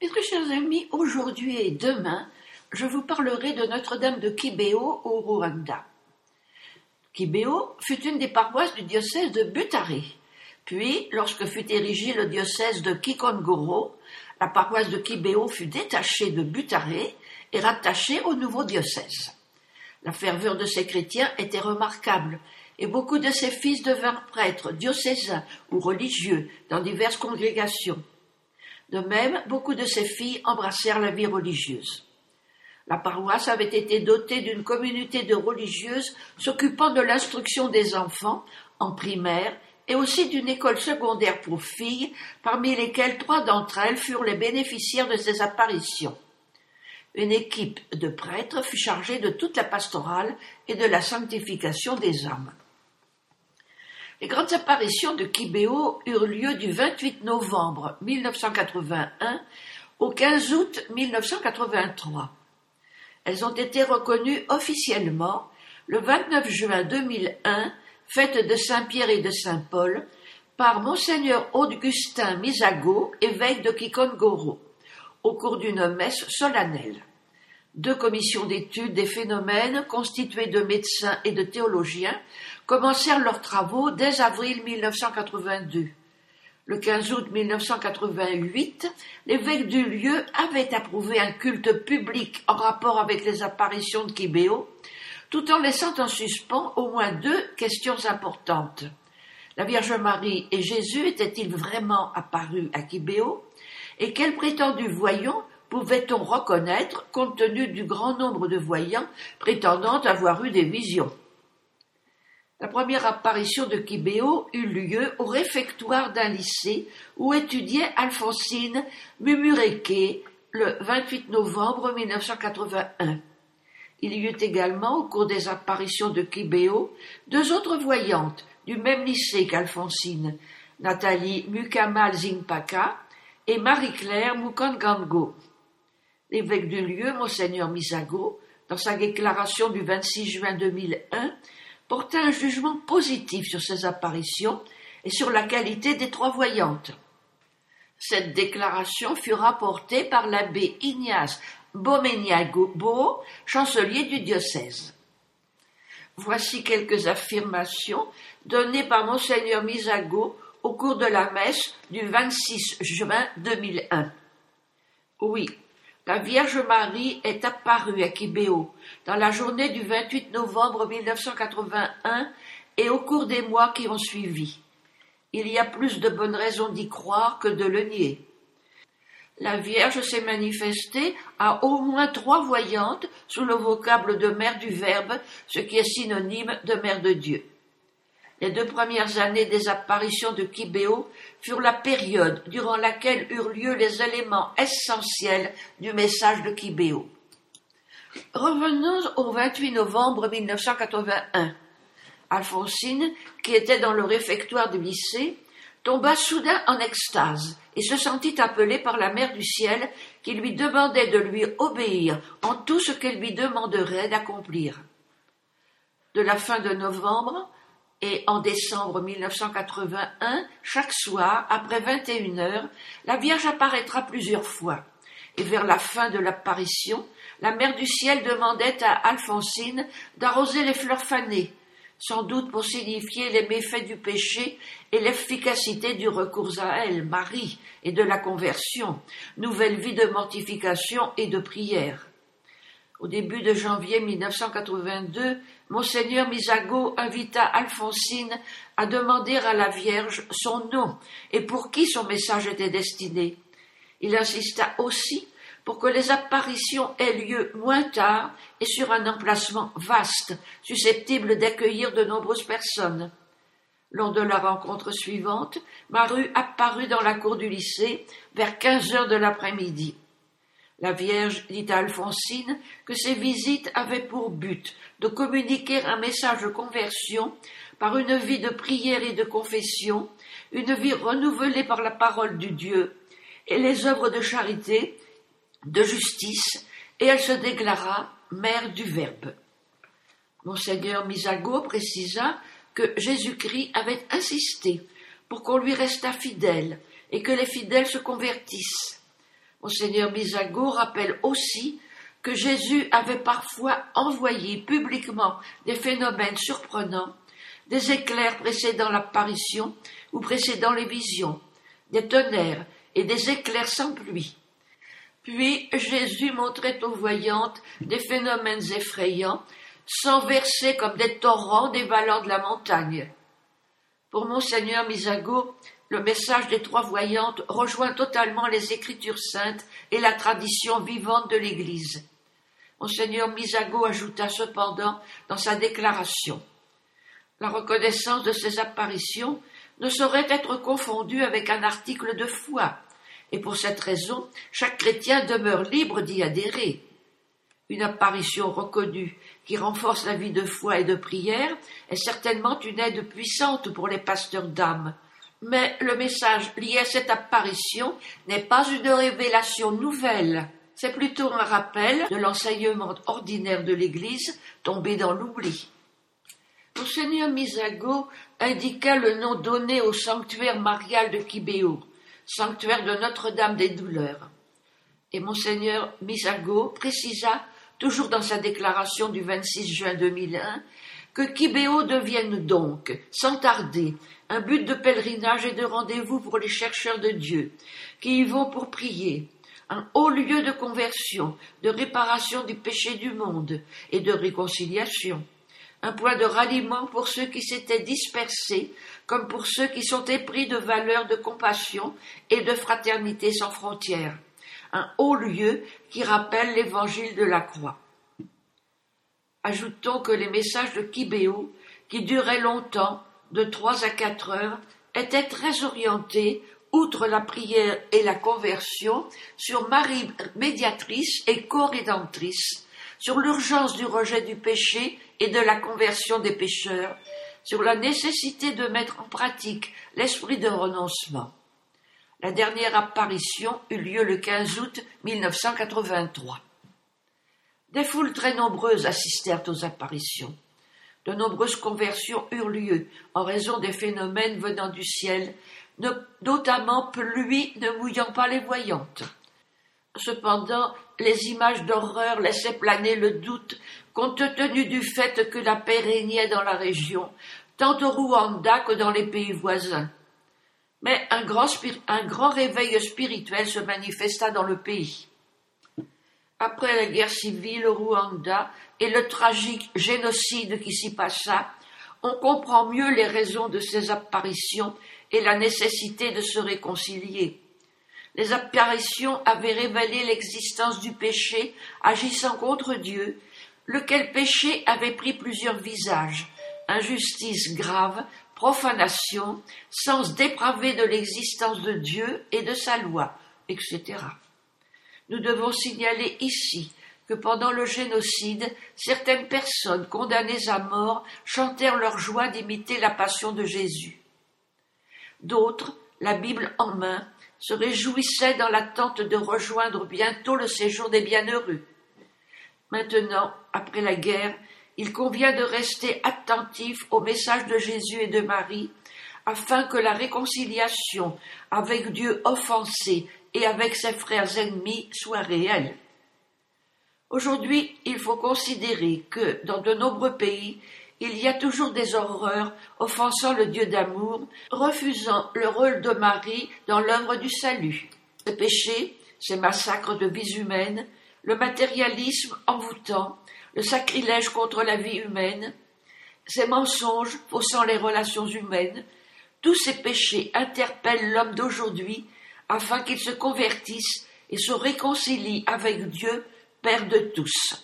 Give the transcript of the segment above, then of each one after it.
Mes très chers amis, aujourd'hui et demain, je vous parlerai de Notre-Dame de Kibeho au Rwanda. Kibeho fut une des paroisses du diocèse de Butare. Puis, lorsque fut érigé le diocèse de Kikongoro, la paroisse de Kibeho fut détachée de Butare et rattachée au nouveau diocèse. La ferveur de ces chrétiens était remarquable, et beaucoup de ces fils devinrent prêtres, diocésains ou religieux dans diverses congrégations. De même, beaucoup de ces filles embrassèrent la vie religieuse. La paroisse avait été dotée d'une communauté de religieuses s'occupant de l'instruction des enfants en primaire et aussi d'une école secondaire pour filles, parmi lesquelles 3 d'entre elles furent les bénéficiaires de ces apparitions. Une équipe de prêtres fut chargée de toute la pastorale et de la sanctification des âmes. Les grandes apparitions de Kibeho eurent lieu du 28 novembre 1981 au 15 août 1983. Elles ont été reconnues officiellement le 29 juin 2001, fête de Saint-Pierre et de Saint-Paul, par Monseigneur Augustin Misago, évêque de Kikongoro, au cours d'une messe solennelle. 2 commissions d'études des phénomènes, constituées de médecins et de théologiens, commencèrent leurs travaux dès avril 1982. Le 15 août 1988, l'évêque du lieu avait approuvé un culte public en rapport avec les apparitions de Kibeho, tout en laissant en suspens au moins 2 questions importantes. La Vierge Marie et Jésus étaient-ils vraiment apparus à Kibeho? Et quels prétendus voyants pouvait-on reconnaître compte tenu du grand nombre de voyants prétendant avoir eu des visions? La première apparition de Kibeho eut lieu au réfectoire d'un lycée où étudiait Alphonsine Mumureke le 28 novembre 1981. Il y eut également, au cours des apparitions de Kibeho, 2 autres voyantes du même lycée qu'Alphonsine, Nathalie Mukamal-Zimpaka et Marie-Claire Mukangango. L'évêque du lieu, Monseigneur Misago, dans sa déclaration du 26 juin 2001, porta un jugement positif sur ces apparitions et sur la qualité des 3 voyantes. Cette déclaration fut rapportée par l'abbé Ignace Bomeniago, chancelier du diocèse. Voici quelques affirmations données par Monseigneur Misago au cours de la messe du 26 juin 2001. Oui, la Vierge Marie est apparue à Kibeho dans la journée du 28 novembre 1981 et au cours des mois qui ont suivi. Il y a plus de bonnes raisons d'y croire que de le nier. La Vierge s'est manifestée à au moins 3 voyantes sous le vocable de Mère du Verbe, ce qui est synonyme de Mère de Dieu. Les 2 premières années des apparitions de Kibeho furent la période durant laquelle eurent lieu les éléments essentiels du message de Kibeho. Revenons au 28 novembre 1981. Alphonsine, qui était dans le réfectoire du lycée, tomba soudain en extase et se sentit appelée par la Mère du Ciel qui lui demandait de lui obéir en tout ce qu'elle lui demanderait d'accomplir. De la fin de novembre et en décembre 1981, chaque soir, après 21 heures, la Vierge apparaîtra plusieurs fois. Et vers la fin de l'apparition, la Mère du Ciel demandait à Alphonsine d'arroser les fleurs fanées, sans doute pour signifier les méfaits du péché et l'efficacité du recours à elle, Marie, et de la conversion, nouvelle vie de mortification et de prière. Au début de janvier 1982, Monseigneur Misago invita Alphonsine à demander à la Vierge son nom et pour qui son message était destiné. Il insista aussi pour que les apparitions aient lieu moins tard et sur un emplacement vaste, susceptible d'accueillir de nombreuses personnes. Lors de la rencontre suivante, Marie apparut dans la cour du lycée vers 15 heures de l'après-midi. La Vierge dit à Alphonsine que ces visites avaient pour but de communiquer un message de conversion par une vie de prière et de confession, une vie renouvelée par la parole du Dieu et les œuvres de charité, de justice, et elle se déclara Mère du Verbe. Monseigneur Misago précisa que Jésus-Christ avait insisté pour qu'on lui restât fidèle et que les fidèles se convertissent. Monseigneur Misago rappelle aussi que Jésus avait parfois envoyé publiquement des phénomènes surprenants, des éclairs précédant l'apparition ou précédant les visions, des tonnerres et des éclairs sans pluie. Puis Jésus montrait aux voyantes des phénomènes effrayants, sans verser comme des torrents dévalant de la montagne. Pour Monseigneur Misago, le message des 3 voyantes rejoint totalement les Écritures saintes et la tradition vivante de l'Église. Monseigneur Misago ajouta cependant dans sa déclaration: la reconnaissance de ces apparitions ne saurait être confondue avec un article de foi, et pour cette raison, chaque chrétien demeure libre d'y adhérer. Une apparition reconnue qui renforce la vie de foi et de prière est certainement une aide puissante pour les pasteurs d'âme. Mais le message lié à cette apparition n'est pas une révélation nouvelle. C'est plutôt un rappel de l'enseignement ordinaire de l'Église tombé dans l'oubli. Monseigneur Misago indiqua le nom donné au sanctuaire marial de Kibéo, sanctuaire de Notre-Dame des Douleurs. Et Monseigneur Misago précisa, toujours dans sa déclaration du 26 juin 2001, que Kibéo devienne donc, sans tarder, un but de pèlerinage et de rendez-vous pour les chercheurs de Dieu, qui y vont pour prier, un haut lieu de conversion, de réparation du péché du monde et de réconciliation, un point de ralliement pour ceux qui s'étaient dispersés, comme pour ceux qui sont épris de valeurs de compassion et de fraternité sans frontières, un haut lieu qui rappelle l'évangile de la croix. Ajoutons que les messages de Kibéo, qui duraient longtemps, de 3 à 4 heures, étaient très orientés, outre la prière et la conversion, sur Marie médiatrice et co-rédemptrice, sur l'urgence du rejet du péché et de la conversion des pécheurs, sur la nécessité de mettre en pratique l'esprit de renoncement. La dernière apparition eut lieu le 15 août 1983. Des foules très nombreuses assistèrent aux apparitions. De nombreuses conversions eurent lieu en raison des phénomènes venant du ciel, notamment pluie ne mouillant pas les voyantes. Cependant, les images d'horreur laissaient planer le doute compte tenu du fait que la paix régnait dans la région, tant au Rwanda que dans les pays voisins. Mais un grand réveil spirituel se manifesta dans le pays. Après la guerre civile au Rwanda et le tragique génocide qui s'y passa, on comprend mieux les raisons de ces apparitions et la nécessité de se réconcilier. Les apparitions avaient révélé l'existence du péché agissant contre Dieu, lequel péché avait pris plusieurs visages: injustice grave, profanation, sens dépravé de l'existence de Dieu et de sa loi, etc. Nous devons signaler ici que pendant le génocide, certaines personnes condamnées à mort chantèrent leur joie d'imiter la passion de Jésus. D'autres, la Bible en main, se réjouissaient dans l'attente de rejoindre bientôt le séjour des bienheureux. Maintenant, après la guerre, il convient de rester attentif au message de Jésus et de Marie, afin que la réconciliation avec Dieu offensé et avec ses frères ennemis soit réelle. Aujourd'hui, il faut considérer que, dans de nombreux pays, il y a toujours des horreurs offensant le Dieu d'amour, refusant le rôle de Marie dans l'œuvre du salut. Ces péchés, ces massacres de vies humaines, le matérialisme envoûtant, le sacrilège contre la vie humaine, ces mensonges faussant les relations humaines, tous ces péchés interpellent l'homme d'aujourd'hui afin qu'il se convertisse et se réconcilie avec Dieu, Père de tous.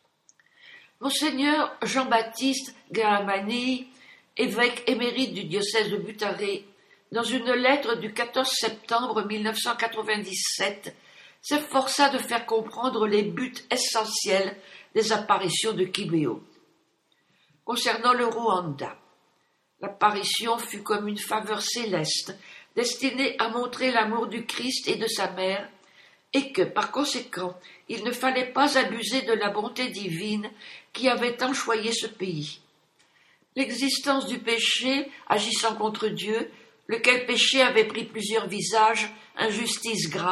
Monseigneur Jean-Baptiste Gahamani, évêque émérite du diocèse de Butaré, dans une lettre du 14 septembre 1997, s'efforça de faire comprendre les buts essentiels des apparitions de Kibéo. Concernant le Rwanda, l'apparition fut comme une faveur céleste destinée à montrer l'amour du Christ et de sa mère, et que, par conséquent, il ne fallait pas abuser de la bonté divine qui avait tant choyé ce pays. L'existence du péché agissant contre Dieu, lequel péché avait pris plusieurs visages, injustice grave,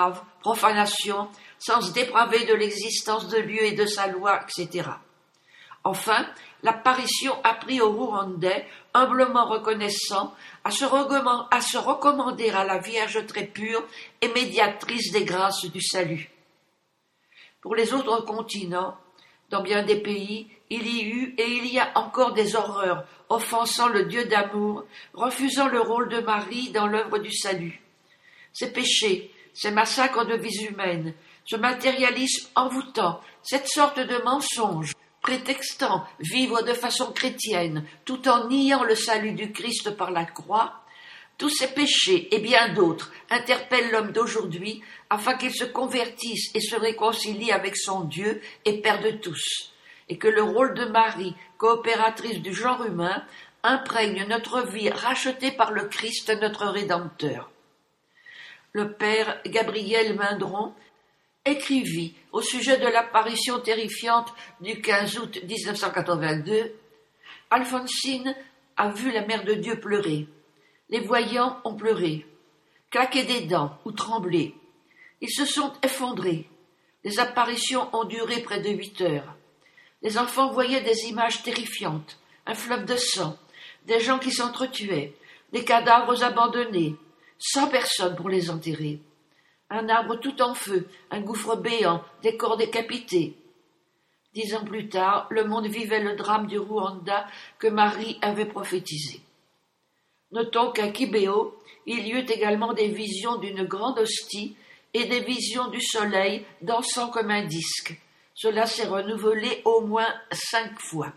profanation, sens dépravé de l'existence de Dieu et de sa loi, etc. Enfin, l'apparition apprit aux Rwandais, humblement reconnaissants, à se recommander à la Vierge très pure et médiatrice des grâces du salut. Pour les autres continents, dans bien des pays, il y eut et il y a encore des horreurs offensant le Dieu d'amour, refusant le rôle de Marie dans l'œuvre du salut. Ces péchés, ces massacres de vies humaines, ce matérialisme envoûtant, cette sorte de mensonge, prétextant vivre de façon chrétienne tout en niant le salut du Christ par la croix, tous ces péchés et bien d'autres interpellent l'homme d'aujourd'hui afin qu'il se convertisse et se réconcilie avec son Dieu et Père de tous, et que le rôle de Marie, coopératrice du genre humain, imprègne notre vie rachetée par le Christ notre Rédempteur. Le père Gabriel Mindron écrivit au sujet de l'apparition terrifiante du 15 août 1982 « Alphonsine a vu la Mère de Dieu pleurer. Les voyants ont pleuré, claqué des dents ou tremblé. Ils se sont effondrés. Les apparitions ont duré près de 8 heures. Les enfants voyaient des images terrifiantes, un fleuve de sang, des gens qui s'entretuaient, des cadavres abandonnés, 100 personnes pour les enterrer. Un arbre tout en feu, un gouffre béant, des corps décapités. 10 ans plus tard, le monde vivait le drame du Rwanda que Marie avait prophétisé. Notons qu'à Kibeho, il y eut également des visions d'une grande hostie et des visions du soleil dansant comme un disque. Cela s'est renouvelé au moins 5 fois.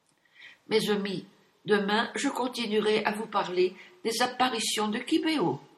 Mes amis, demain, je continuerai à vous parler des apparitions de Kibeho.